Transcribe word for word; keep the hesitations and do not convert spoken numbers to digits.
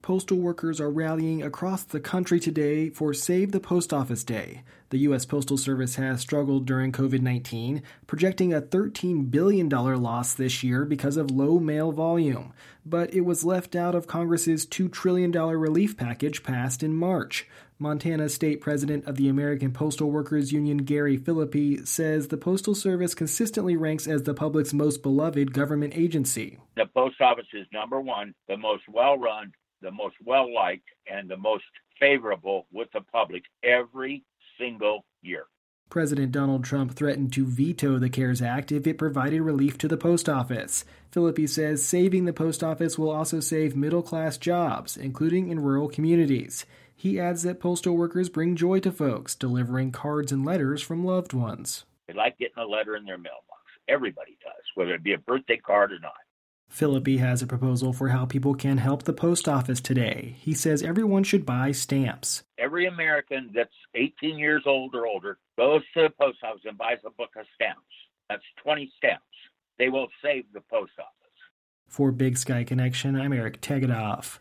Postal workers are rallying across the country today for Save the Post Office Day. The U S. Postal Service has struggled during covid nineteen, projecting a thirteen billion dollars loss this year because of low mail volume. But it was left out of Congress's two trillion dollars relief package passed in March. Montana State President of the American Postal Workers Union, Gary Philippi, says the Postal Service consistently ranks as the public's most beloved government agency. The post office is number one, the most well-run, the most well-liked, and the most favorable with the public every single year. President Donald Trump threatened to veto the CARES Act if it provided relief to the post office. Philippi says saving the post office will also save middle-class jobs, including in rural communities. He adds that postal workers bring joy to folks, delivering cards and letters from loved ones. They like getting a letter in their mailbox. Everybody does, whether it be a birthday card or not. Philippi has a proposal for how people can help the post office today. He says everyone should buy stamps. Every American that's eighteen years old or older goes to the post office and buys a book of stamps. That's twenty stamps. They will save the post office. For Big Sky Connection, I'm Eric Tegedoff.